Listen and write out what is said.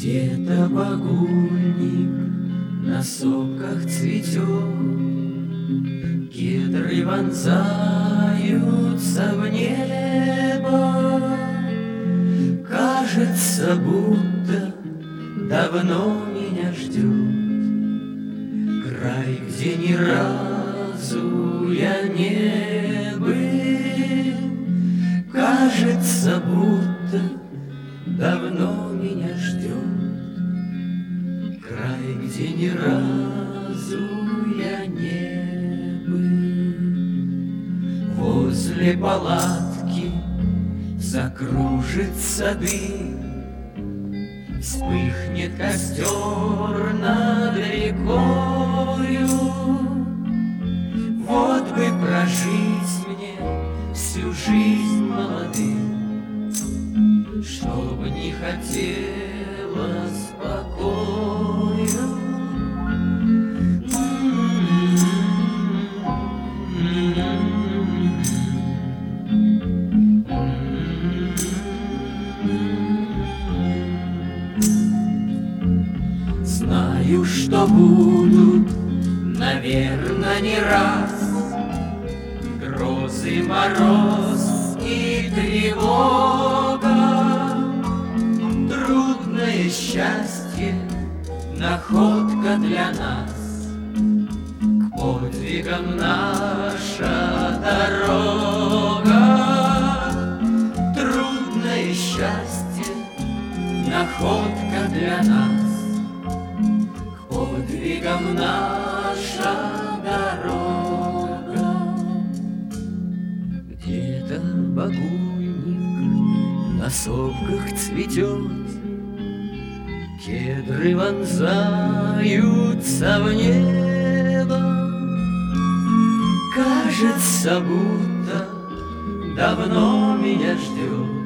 Где-то багульник на сопках цветет, кедры вонзаются в небо. Кажется, будто давно меня ждет край, где ни разу я не был. Кажется, будто давно меня ждет край, где ни разу я не был. Возле палатки закружится дым, вспыхнет костер над рекою. Вот бы прожить мне всю жизнь молодым, чтоб не хотелось покою. Знаю, что будут, наверно, не раз грозы, мороз и тревога. Трудное счастье, находка для нас, к подвигам наша дорога. Трудное счастье, находка для нас, к подвигам наша дорога. Где-то багульник на сопках цветет, кедры вонзаются в небо. Кажется, будто давно меня ждет